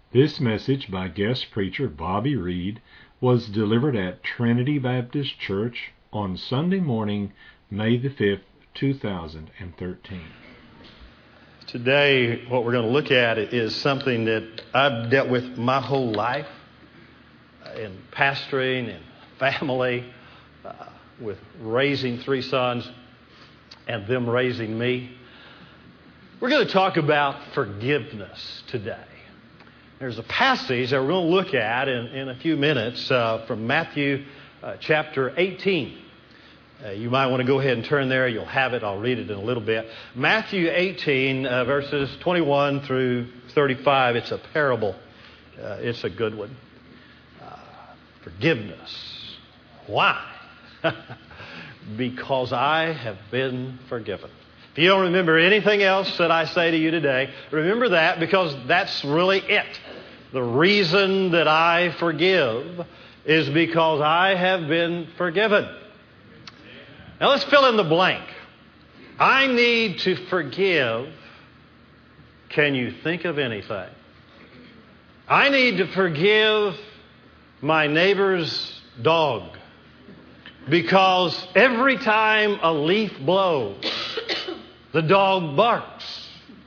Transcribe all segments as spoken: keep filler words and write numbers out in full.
This message by guest preacher Bobby Reed was delivered at Trinity Baptist Church on Sunday morning, May the fifth, two thousand thirteen. Today, what we're going to look at is something that I've dealt with my whole life in pastoring and family, uh, with raising three sons and them raising me. We're going to talk about forgiveness today. There's a passage that we're going to look at in, in a few minutes uh, from Matthew uh, chapter eighteen. Uh, you might want to go ahead and turn there. You'll have it. I'll read it in a little bit. Matthew eighteen, uh, verses twenty-one through thirty-five. It's a parable. Uh, it's a good one. Uh, forgiveness. Why? Because I have been forgiven. If you don't remember anything else that I say to you today, remember that, because that's really it. The reason that I forgive is because I have been forgiven. Now let's fill in the blank. I need to forgive. Can you think of anything? I need to forgive my neighbor's dog, because every time a leaf blows, the dog barks.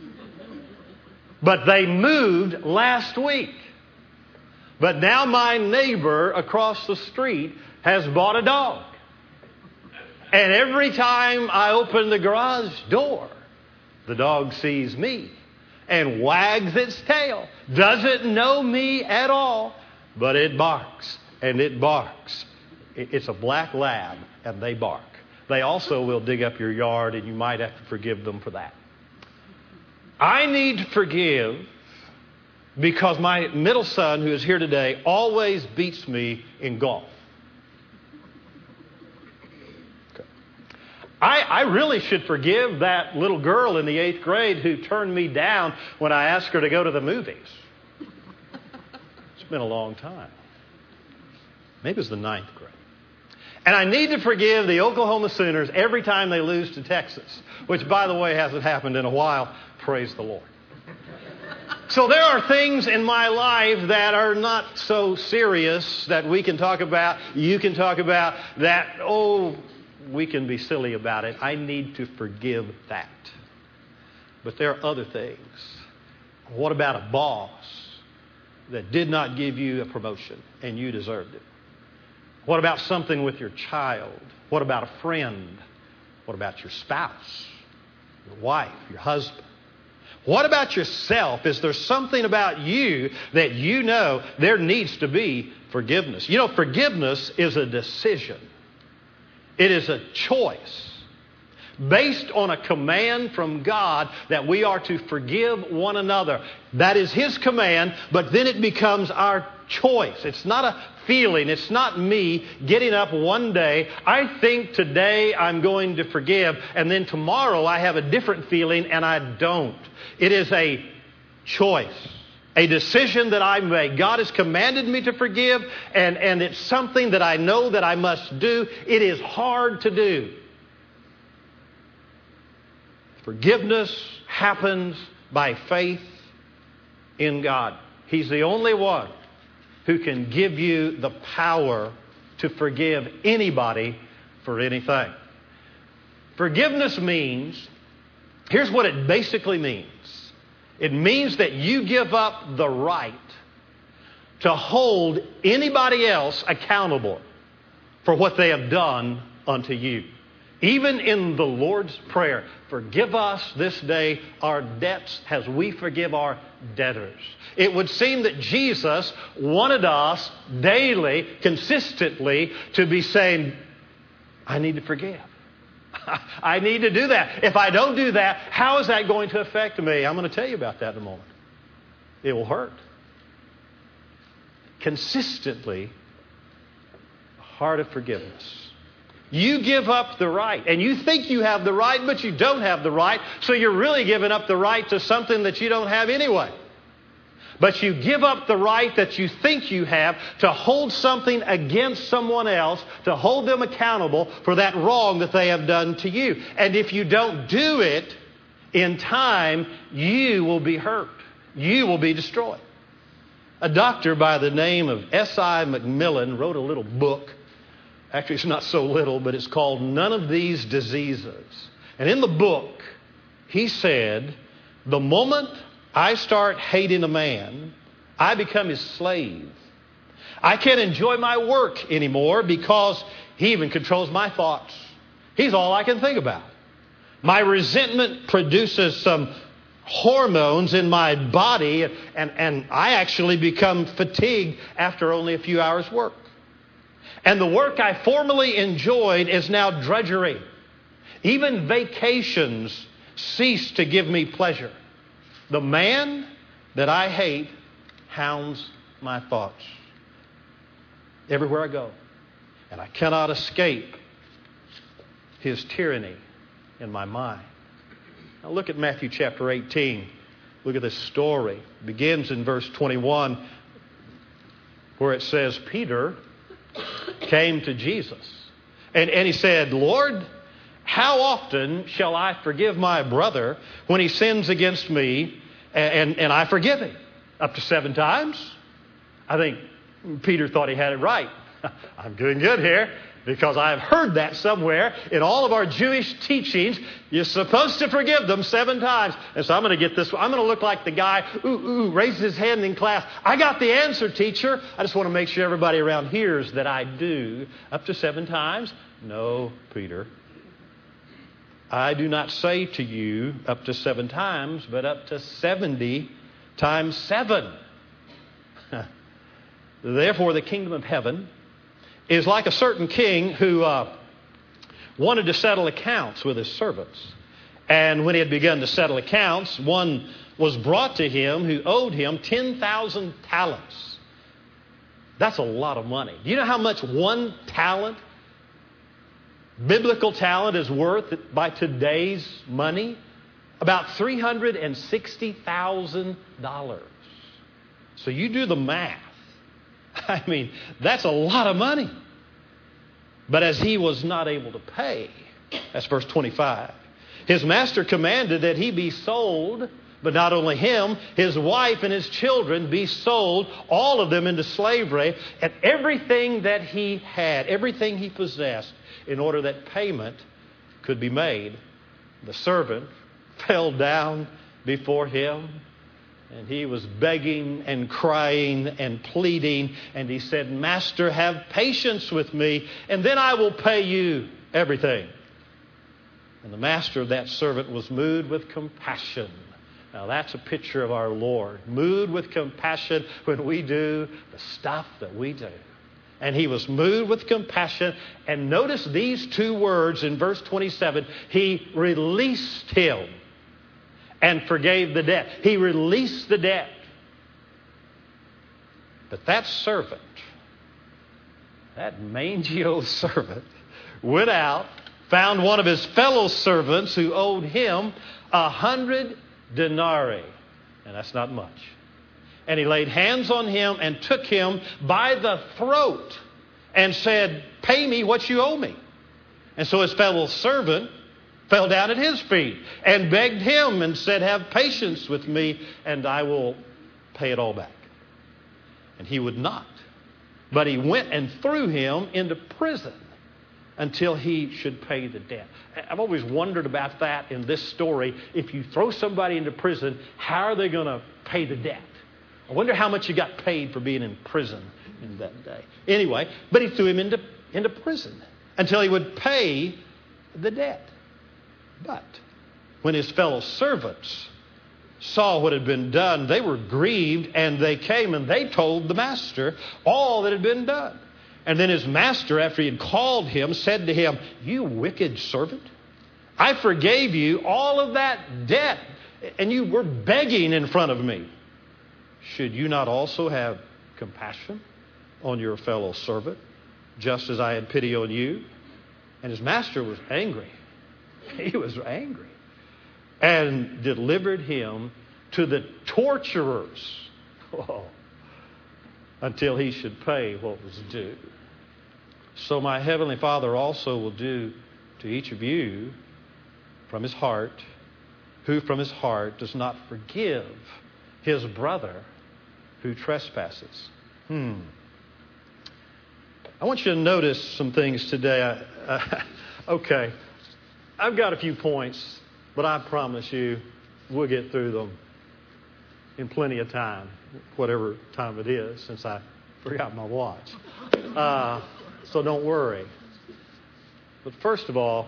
But they moved last week. But now my neighbor across the street has bought a dog. And every time I open the garage door, the dog sees me and wags its tail. Doesn't know me at all, but it barks and it barks. It's a black lab, and they bark. They also will dig up your yard, and you might have to forgive them for that. I need to forgive because my middle son, who is here today, always beats me in golf. Okay. I, I really should forgive that little girl in the eighth grade who turned me down when I asked her to go to the movies. It's been a long time. Maybe it was the ninth grade. And I need to forgive the Oklahoma Sooners every time they lose to Texas, which, by the way, hasn't happened in a while. Praise the Lord. So there are things in my life that are not so serious that we can talk about, you can talk about, that, oh, we can be silly about it. I need to forgive that. But there are other things. What about a boss that did not give you a promotion and you deserved it? What about something with your child? What about a friend? What about your spouse, your wife, your husband? What about yourself? Is there something about you that you know there needs to be forgiveness? You know, forgiveness is a decision. It is a choice based on a command from God that we are to forgive one another. That is His command, but then it becomes our choice. It's not a feeling. It's not me getting up one day, I think today I'm going to forgive, and then tomorrow I have a different feeling and I don't. It is a choice, a decision that I make. God has commanded me to forgive, and, and it's something that I know that I must do. It is hard to do. Forgiveness happens by faith in God. He's the only one who can give you the power to forgive anybody for anything. Forgiveness means, here's what it basically means. It means that you give up the right to hold anybody else accountable for what they have done unto you. Even in the Lord's Prayer, forgive us this day our debts as we forgive our debtors. It would seem that Jesus wanted us daily, consistently, to be saying, I need to forgive. I need to do that. If I don't do that, how is that going to affect me? I'm going to tell you about that in a moment. It will hurt. Consistently, a heart of forgiveness. You give up the right, and you think you have the right, but you don't have the right, so you're really giving up the right to something that you don't have anyway. But you give up the right that you think you have to hold something against someone else, to hold them accountable for that wrong that they have done to you. And if you don't do it in time, you will be hurt. You will be destroyed. A doctor by the name of S I McMillan wrote a little book. Actually, it's not so little, but it's called None of These Diseases. And in the book, he said, the moment I start hating a man, I become his slave. I can't enjoy my work anymore because he even controls my thoughts. He's all I can think about. My resentment produces some hormones in my body, and, and I actually become fatigued after only a few hours' work. And the work I formerly enjoyed is now drudgery. Even vacations cease to give me pleasure. The man that I hate hounds my thoughts everywhere I go. And I cannot escape his tyranny in my mind. Now look at Matthew chapter eighteen. Look at this story. It begins in verse twenty-one, where it says, Peter came to Jesus. And, and he said, Lord, how often shall I forgive my brother when he sins against me and, and, and I forgive him? Up to seven times? I think Peter thought he had it right. I'm doing good here because I've heard that somewhere in all of our Jewish teachings. You're supposed to forgive them seven times. And so I'm going to get this. I'm going to look like the guy ooh, ooh, raises his hand in class. I got the answer, teacher. I just want to make sure everybody around hears that I do. Up to seven times? No, Peter. I do not say to you up to seven times, but up to seventy times seven. Therefore, the kingdom of heaven is like a certain king who uh, wanted to settle accounts with his servants. And when he had begun to settle accounts, one was brought to him who owed him ten thousand talents. That's a lot of money. Do you know how much one talent, biblical talent, is worth by today's money? About three hundred sixty thousand dollars. So you do the math. I mean, that's a lot of money. But as he was not able to pay, that's verse twenty-five, his master commanded that he be sold, but not only him, his wife and his children be sold, all of them into slavery, and everything that he had, everything he possessed, in order that payment could be made. The servant fell down before him, and he was begging and crying and pleading. And he said, Master, have patience with me, and then I will pay you everything. And the master of that servant was moved with compassion. Now that's a picture of our Lord. Moved with compassion when we do the stuff that we do. And he was moved with compassion. And notice these two words in verse twenty-seven. He released him and forgave the debt. He released the debt. But that servant, that mangy old servant, went out, found one of his fellow servants who owed him a hundred denarii. And that's not much. And he laid hands on him and took him by the throat and said, pay me what you owe me. And so his fellow servant fell down at his feet and begged him and said, have patience with me and I will pay it all back. And he would not. But he went and threw him into prison until he should pay the debt. I've always wondered about that in this story. If you throw somebody into prison, how are they going to pay the debt? I wonder how much he got paid for being in prison in that day. Anyway, but he threw him into, into prison until he would pay the debt. But when his fellow servants saw what had been done, they were grieved, and they came and they told the master all that had been done. And then his master, after he had called him, said to him, you wicked servant, I forgave you all of that debt, and you were begging in front of me. Should you not also have compassion on your fellow servant, just as I had pity on you? And his master was angry. He was angry. And delivered him to the torturers oh, until he should pay what was due. So my heavenly Father also will do to each of you from his heart, who from his heart does not forgive his brother who trespasses. Hmm. I want you to notice some things today. I, uh, okay, I've got a few points, but I promise you we'll get through them in plenty of time, whatever time it is, since I forgot my watch. Uh, so don't worry. But first of all,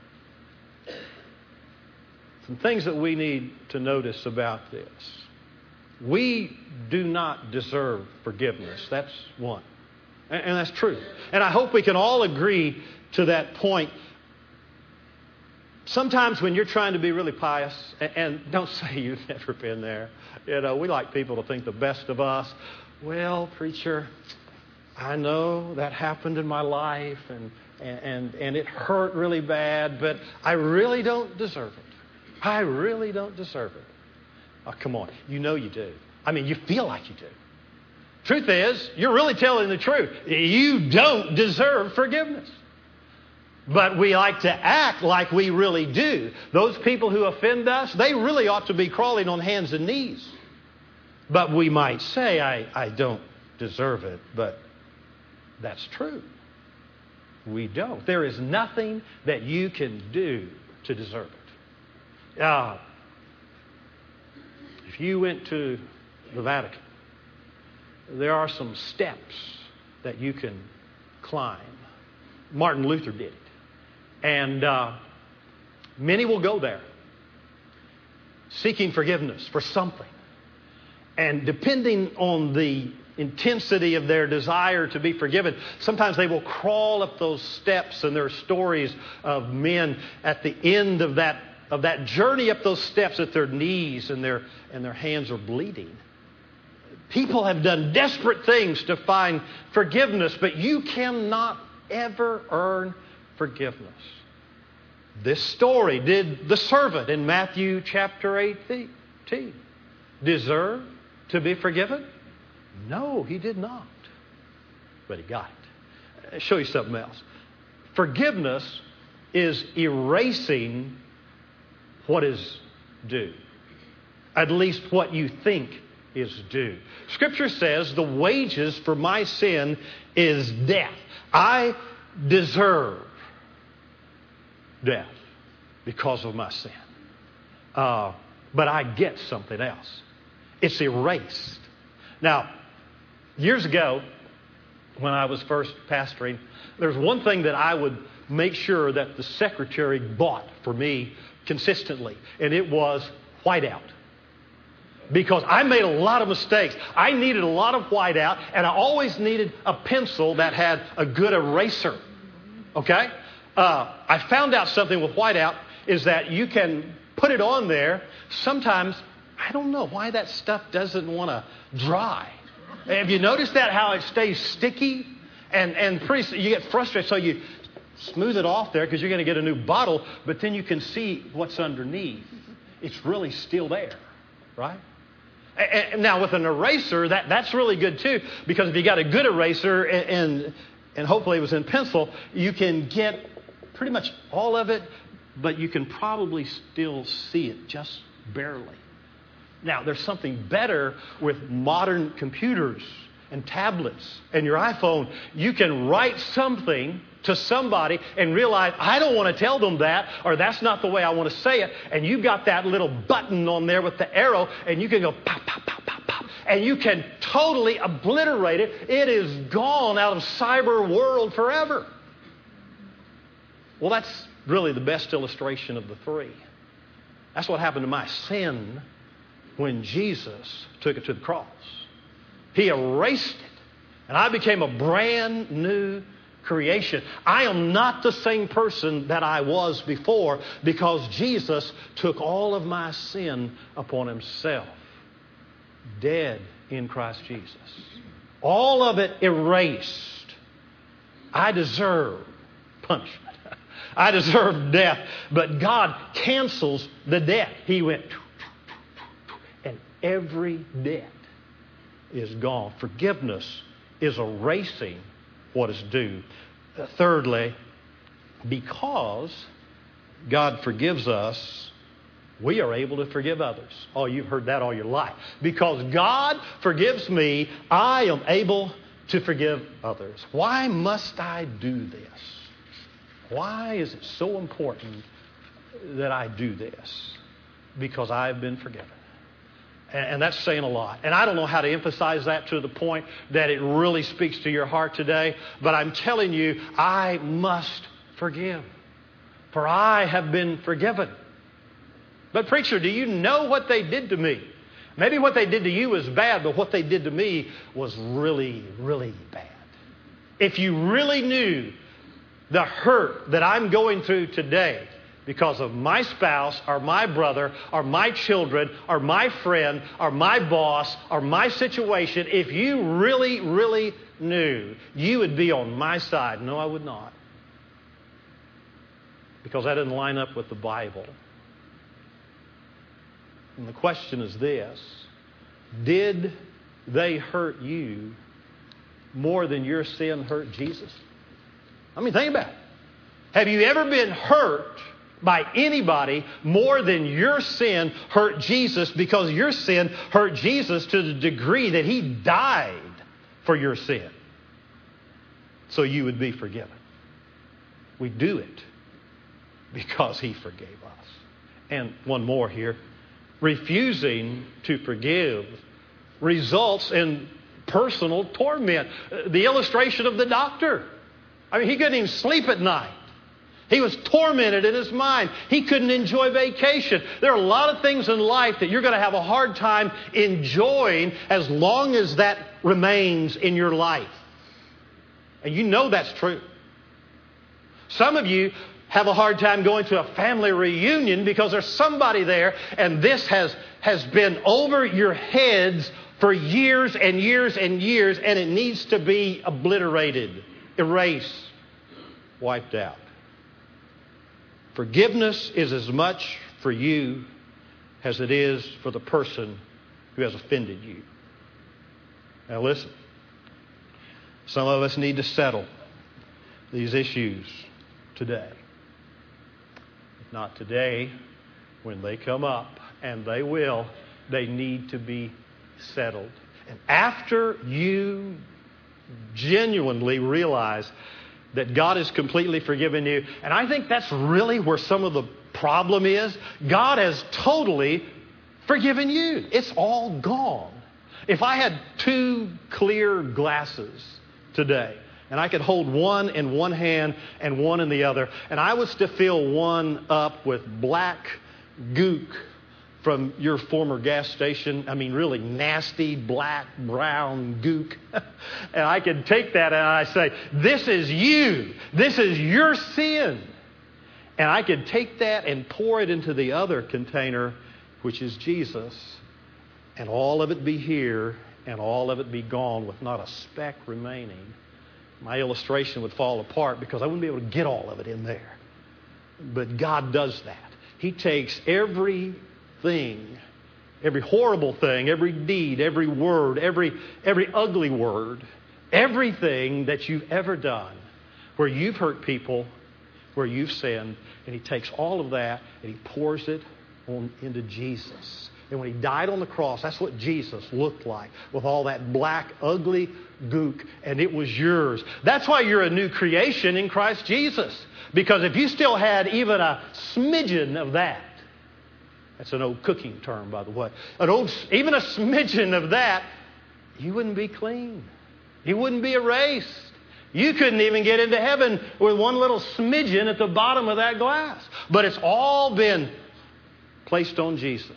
some things that we need to notice about this. We do not deserve forgiveness. That's one. And, and that's true. And I hope we can all agree to that point. Sometimes when you're trying to be really pious, and, and don't say you've never been there. You know, we like people to think the best of us. Well, preacher, I know that happened in my life, and and and it hurt really bad, but I really don't deserve it. I really don't deserve it. Oh, come on. You know you do. I mean, you feel like you do. Truth is, you're really telling the truth. You don't deserve forgiveness. But we like to act like we really do. Those people who offend us, they really ought to be crawling on hands and knees. But we might say, I, I don't deserve it. But that's true. We don't. There is nothing that you can do to deserve it. Uh, if you went to the Vatican, there are some steps that you can climb. Martin Luther did it. And uh, many will go there seeking forgiveness for something. And depending on the intensity of their desire to be forgiven, sometimes they will crawl up those steps, and there are stories of men at the end of that of that journey up those steps at their knees, and their and their hands are bleeding. People have done desperate things to find forgiveness, but you cannot ever earn forgiveness. This story, did the servant in Matthew chapter eighteen deserve to be forgiven? No, he did not. But he got it. I'll show you something else. Forgiveness is erasing what is due. At least what you think is due. Scripture says the wages for my sin is death. I deserve death because of my sin. Uh, but I get something else. It's erased. Now, years ago, when I was first pastoring, there was one thing that I would make sure that the secretary bought for me consistently, and it was whiteout. Because I made a lot of mistakes. I needed a lot of whiteout, and I always needed a pencil that had a good eraser. Okay? Uh, I found out something with whiteout is that you can put it on there. Sometimes, I don't know why that stuff doesn't want to dry. Have you noticed that, how it stays sticky? And, and pretty, you get frustrated, so you smooth it off there because you're going to get a new bottle, but then you can see what's underneath. It's really still there, right? And now with an eraser, that, that's really good too, because if you got a good eraser and, and and hopefully it was in pencil, you can get pretty much all of it, but you can probably still see it just barely. Now, there's something better with modern computers and tablets and your iPhone. You can write something to somebody and realize, I don't want to tell them that, or that's not the way I want to say it. And you've got that little button on there with the arrow, and you can go pop, pop, pop, pop, pop. And you can totally obliterate it. It is gone out of cyber world forever. Well, that's really the best illustration of the three. That's what happened to my sin when Jesus took it to the cross. He erased it, and I became a brand new creation. I am not the same person that I was before because Jesus took all of my sin upon himself. Dead in Christ Jesus. All of it erased. I deserve punishment. I deserve death. But God cancels the debt. He went, and every debt is gone. Forgiveness is erasing what is due. Uh, thirdly, because God forgives us, we are able to forgive others. Oh, you've heard that all your life. Because God forgives me, I am able to forgive others. Why must I do this? Why is it so important that I do this? Because I've been forgiven. And that's saying a lot. And I don't know how to emphasize that to the point that it really speaks to your heart today. But I'm telling you, I must forgive. For I have been forgiven. But preacher, do you know what they did to me? Maybe what they did to you was bad, but what they did to me was really, really bad. If you really knew the hurt that I'm going through today, because of my spouse, or my brother, or my children, or my friend, or my boss, or my situation, if you really, really knew, you would be on my side. No, I would not. Because that doesn't line up with the Bible. And the question is this: did they hurt you more than your sin hurt Jesus? I mean, think about it. Have you ever been hurt by anybody more than your sin hurt Jesus, because your sin hurt Jesus to the degree that He died for your sin so you would be forgiven? We do it because He forgave us. And one more here. Refusing to forgive results in personal torment. The illustration of the doctor. I mean, he couldn't even sleep at night. He was tormented in his mind. He couldn't enjoy vacation. There are a lot of things in life that you're going to have a hard time enjoying as long as that remains in your life. And you know that's true. Some of you have a hard time going to a family reunion because there's somebody there and this has, has been over your heads for years and years and years, and it needs to be obliterated, erased, wiped out. Forgiveness is as much for you as it is for the person who has offended you. Now listen, some of us need to settle these issues today. If not today, when they come up, and they will, they need to be settled. And after you genuinely realize that God has completely forgiven you, and I think that's really where some of the problem is. God has totally forgiven you. It's all gone. If I had two clear glasses today, and I could hold one in one hand and one in the other, and I was to fill one up with black gook from your former gas station, I mean really nasty black, brown gook, and I could take that and I say, this is you. This is your sin. And I could take that and pour it into the other container, which is Jesus, and all of it be here and all of it be gone with not a speck remaining. My illustration would fall apart because I wouldn't be able to get all of it in there. But God does that. He takes everything, every horrible thing, every deed, every word, every, every ugly word, everything that you've ever done, where you've hurt people, where you've sinned, and He takes all of that and He pours it on into Jesus. And when He died on the cross, that's what Jesus looked like, with all that black, ugly gook, and it was yours. That's why you're a new creation in Christ Jesus. Because if you still had even a smidgen of that, that's an old cooking term, by the way, an old, even a smidgen of that, you wouldn't be clean. You wouldn't be erased. You couldn't even get into heaven with one little smidgen at the bottom of that glass. But it's all been placed on Jesus,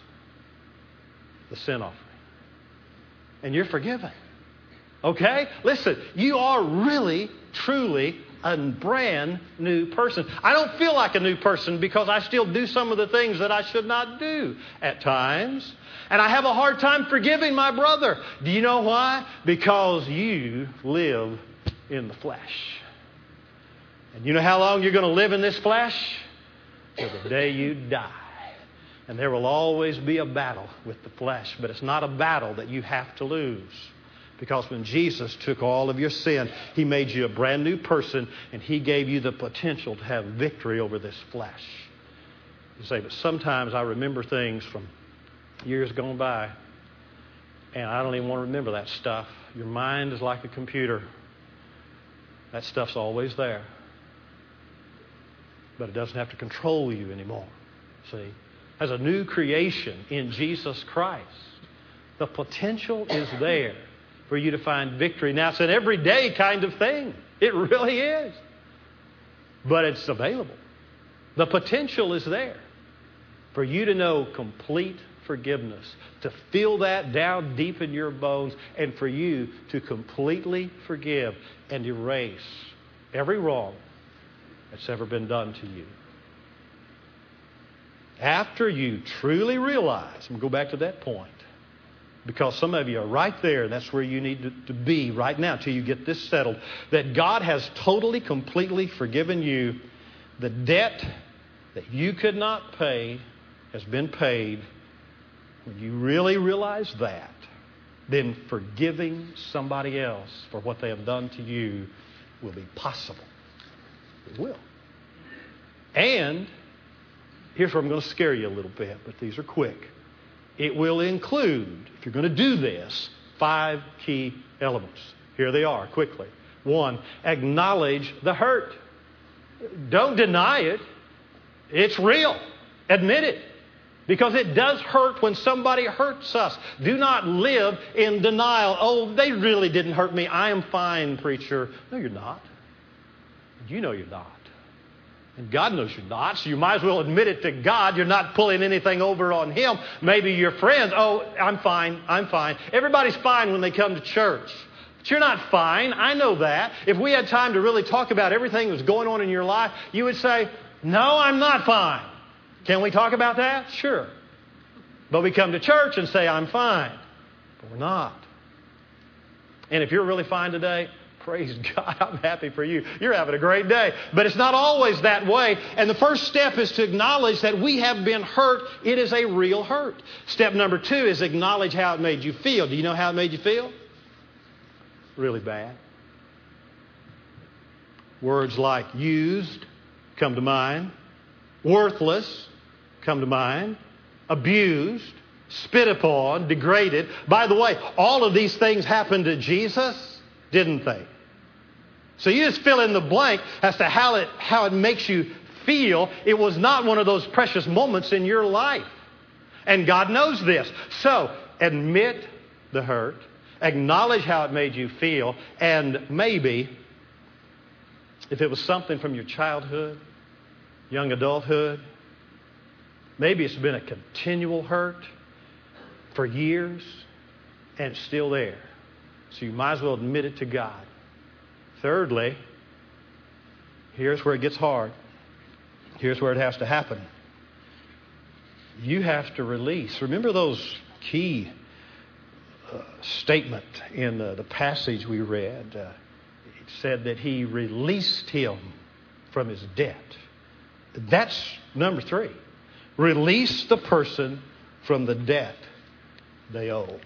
the sin offering. And you're forgiven. Okay? Listen, you are really, truly a brand new person. I don't feel like a new person because I still do some of the things that I should not do at times. And I have a hard time forgiving my brother. Do you know why? Because you live in the flesh. And you know how long you're going to live in this flesh? Till the day you die. And there will always be a battle with the flesh. But it's not a battle that you have to lose. Because when Jesus took all of your sin, He made you a brand new person, and He gave you the potential to have victory over this flesh. You say, but sometimes I remember things from years gone by, and I don't even want to remember that stuff. Your mind is like a computer. That stuff's always there. But it doesn't have to control you anymore. See? As a new creation in Jesus Christ, the potential is there for you to find victory. Now, it's an everyday kind of thing. It really is. But it's available. The potential is there for you to know complete forgiveness, to feel that down deep in your bones, and for you to completely forgive and erase every wrong that's ever been done to you. After you truly realize, I'm going to go back to that point, because some of you are right there, and that's where you need to, to be right now till you get this settled, that God has totally, completely forgiven you. The debt that you could not pay has been paid. When you really realize that, then forgiving somebody else for what they have done to you will be possible. It will. And here's where I'm going to scare you a little bit, but these are quick. It will include, if you're going to do this, five key elements. Here they are, quickly. One, acknowledge the hurt. Don't deny it. It's real. Admit it. Because it does hurt when somebody hurts us. Do not live in denial. Oh, they really didn't hurt me. I am fine, preacher. No, you're not. You know you're not. And God knows you're not, so you might as well admit it to God. You're not pulling anything over on Him. Maybe your friends, oh, I'm fine, I'm fine. Everybody's fine when they come to church. But you're not fine. I know that. If we had time to really talk about everything that's going on in your life, you would say, no, I'm not fine. Can we talk about that? Sure. But we come to church and say, I'm fine. But we're not. And if you're really fine today, praise God, I'm happy for you. You're having a great day. But it's not always that way. And the first step is to acknowledge that we have been hurt. It is a real hurt. Step number two is acknowledge how it made you feel. Do you know how it made you feel? Really bad. Words like used come to mind. Worthless come to mind. Abused, spit upon, degraded. By the way, all of these things happened to Jesus, didn't they? So you just fill in the blank as to how it, how it makes you feel. It was not one of those precious moments in your life. And God knows this. So admit the hurt. Acknowledge how it made you feel. And maybe, if it was something from your childhood, young adulthood, maybe it's been a continual hurt for years and it's still there. So you might as well admit it to God. Thirdly, here's where it gets hard. Here's where it has to happen. You have to release. Remember those key uh, statement in the, the passage we read. Uh, it said that He released him from his debt. That's number three. Release the person from the debt they owe.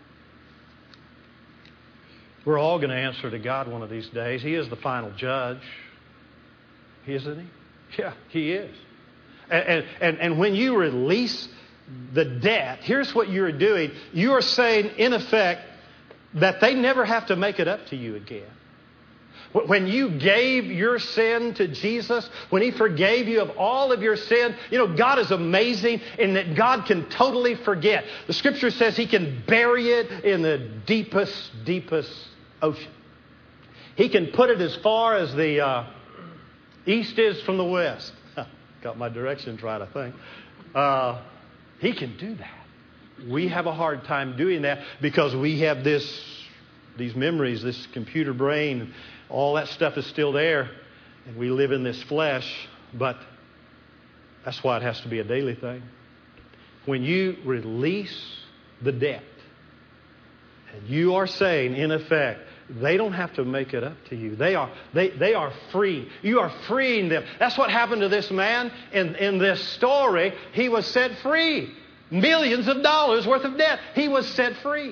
We're all going to answer to God one of these days. He is the final judge. Isn't He? Yeah, He is. And, and, and when you release the debt, here's what you're doing. You are saying, in effect, that they never have to make it up to you again. When you gave your sin to Jesus, when He forgave you of all of your sin, you know, God is amazing in that God can totally forget. The Scripture says He can bury it in the deepest, deepest ocean. He can put it as far as the uh, east is from the west. Got my directions right, I think. Uh, he can do that. We have a hard time doing that because we have this, these memories, this computer brain. All that stuff is still there, and we live in this flesh, but that's why it has to be a daily thing. When you release the debt, and you are saying, in effect, they don't have to make it up to you. They are, they, they are free. You are freeing them. That's what happened to this man in, in this story. He was set free. Millions of dollars worth of debt. He was set free.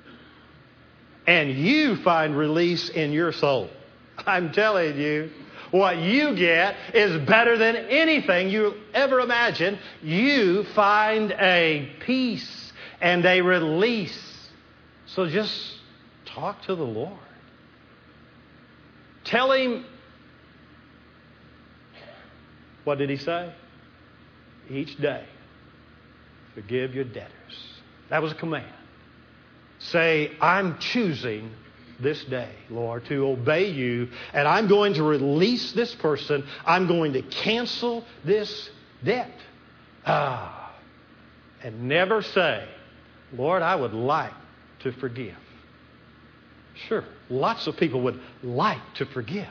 And you find release in your soul. I'm telling you, what you get is better than anything you ever imagine. You find a peace and a release. So just talk to the Lord. Tell Him, what did He say? Each day, forgive your debtors. That was a command. Say, I'm choosing this day, Lord, to obey you, and I'm going to release this person. I'm going to cancel this debt. Ah, and never say, Lord, I would like to forgive. Sure, lots of people would like to forgive.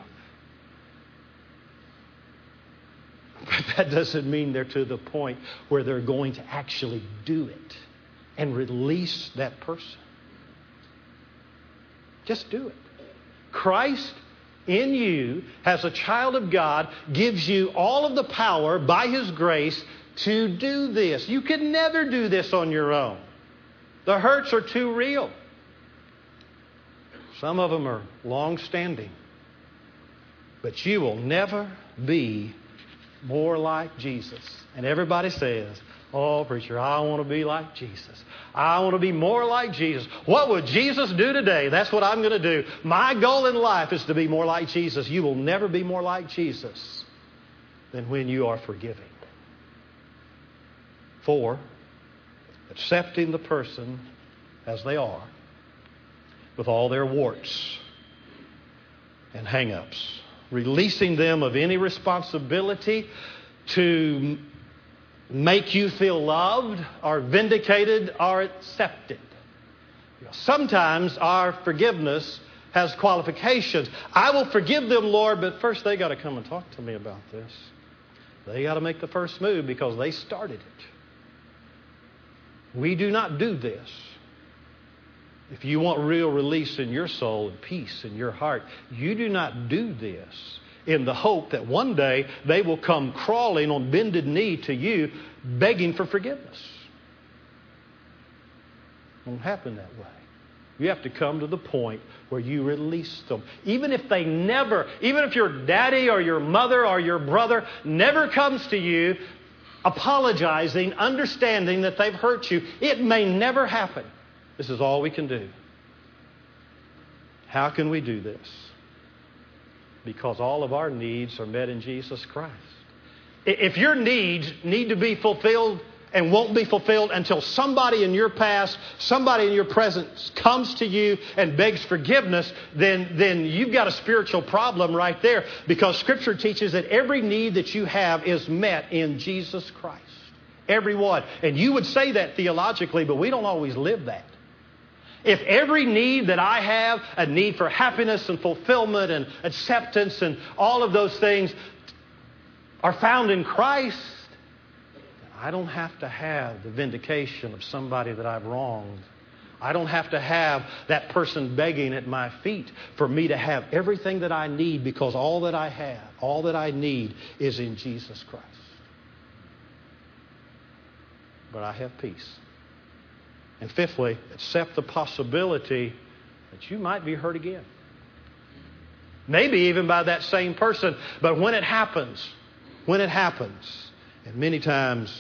But that doesn't mean they're to the point where they're going to actually do it and release that person. Just do it. Christ in you, as a child of God, gives you all of the power by His grace to do this. You can never do this on your own. The hurts are too real. Some of them are long-standing. But you will never be more like Jesus. And everybody says, oh, preacher, I want to be like Jesus. I want to be more like Jesus. What would Jesus do today? That's what I'm going to do. My goal in life is to be more like Jesus. You will never be more like Jesus than when you are forgiving. Four, accepting the person as they are with all their warts and hang-ups. Releasing them of any responsibility to make you feel loved or vindicated or accepted. Sometimes our forgiveness has qualifications. I will forgive them, Lord, but first they got to come and talk to me about this. They got to make the first move because they started it. We do not do this. If you want real release in your soul and peace in your heart, you do not do this in the hope that one day they will come crawling on bended knee to you begging for forgiveness. It won't happen that way. You have to come to the point where you release them. Even if they never, even if your daddy or your mother or your brother never comes to you apologizing, understanding that they've hurt you, it may never happen. This is all we can do. How can we do this? Because all of our needs are met in Jesus Christ. If your needs need to be fulfilled and won't be fulfilled until somebody in your past, somebody in your present comes to you and begs forgiveness, then, then you've got a spiritual problem right there, because Scripture teaches that every need that you have is met in Jesus Christ. Every one. And you would say that theologically, but we don't always live that. If every need that I have, a need for happiness and fulfillment and acceptance and all of those things are found in Christ, I don't have to have the vindication of somebody that I've wronged. I don't have to have that person begging at my feet for me to have everything that I need, because all that I have, all that I need is in Jesus Christ. But I have peace. And fifthly, accept the possibility that you might be hurt again. Maybe even by that same person. But when it happens, when it happens, and many times,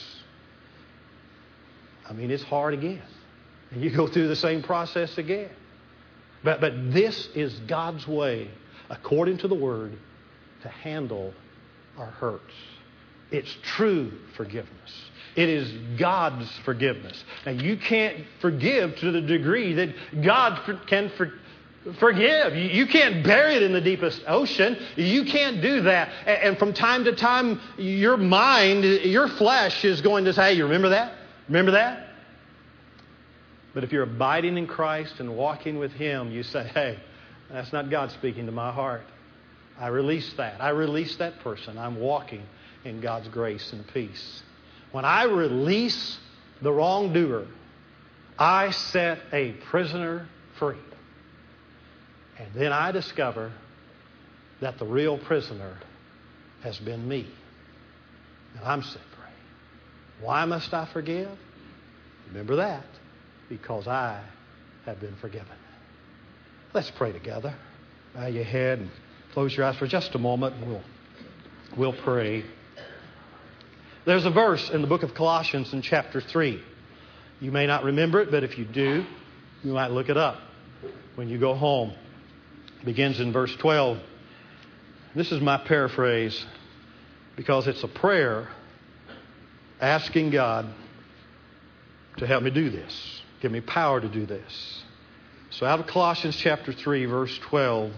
I mean, it's hard again. And you go through the same process again. But, but this is God's way, according to the Word, to handle our hurts. It's true forgiveness. It is God's forgiveness. Now, you can't forgive to the degree that God for, can for, forgive. You, you can't bury it in the deepest ocean. You can't do that. And, and from time to time, your mind, your flesh is going to say, hey, you remember that? Remember that? But if you're abiding in Christ and walking with Him, you say, hey, that's not God speaking to my heart. I release that. I release that person. I'm walking in God's grace and peace. When I release the wrongdoer, I set a prisoner free. And then I discover that the real prisoner has been me. And I'm set free. Why must I forgive? Remember that. Because I have been forgiven. Let's pray together. Bow your head and Close your eyes for just a moment and we'll, we'll pray. There's a verse in the book of Colossians in chapter three. You may not remember it, but if you do, you might look it up when you go home. It begins in verse twelve. This is my paraphrase because it's a prayer asking God to help me do this. Give me power to do this. So out of Colossians chapter three, verse twelve,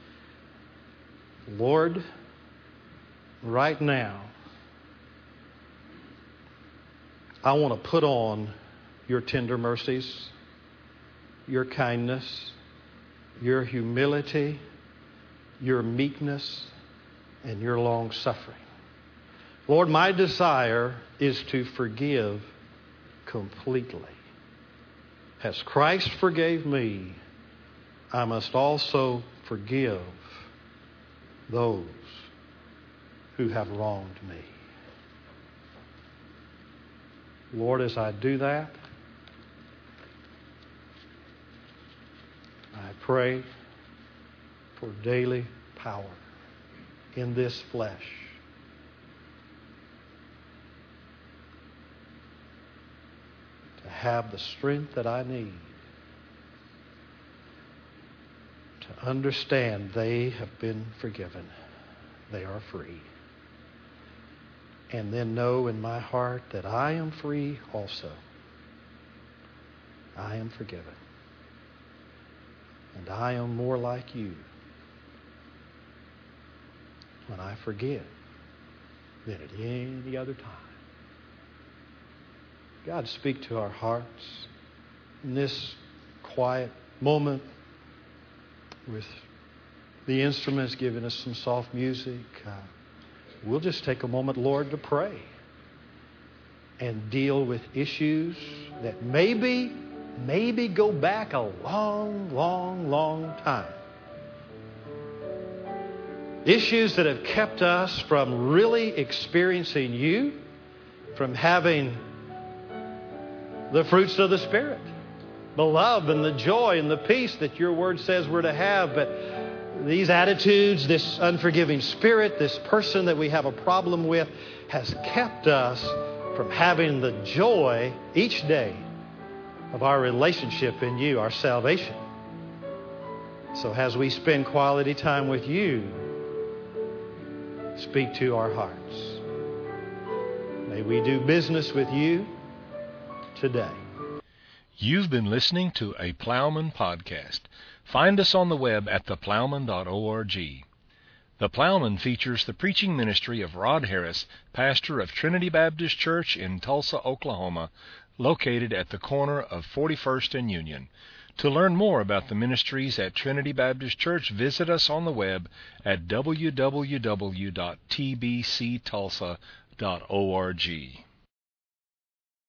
Lord, right now, I want to put on your tender mercies, your kindness, your humility, your meekness, and your long suffering. Lord, my desire is to forgive completely. As Christ forgave me, I must also forgive those who have wronged me. Lord, as I do that, I pray for daily power in this flesh. To have the strength that I need to understand they have been forgiven. They are free. And then know in my heart that I am free also. I am forgiven. And I am more like you when I forgive than at any other time. God, speak to our hearts in this quiet moment with the instruments giving us some soft music. Uh, we'll just take a moment, Lord, to pray and deal with issues that maybe, maybe go back a long, long, long time. Issues that have kept us from really experiencing you, from having the fruits of the Spirit, the love and the joy and the peace that your word says we're to have. But these attitudes, this unforgiving spirit, this person that we have a problem with has kept us from having the joy each day of our relationship in you, our salvation. So as we spend quality time with you, speak to our hearts. May we do business with you today. You've been listening to a Plowman podcast. Find us on the web at the plowman dot org. The Plowman features the preaching ministry of Rod Harris, pastor of Trinity Baptist Church in Tulsa, Oklahoma, located at the corner of forty-first and Union. To learn more about the ministries at Trinity Baptist Church, visit us on the web at w w w dot t b c tulsa dot org.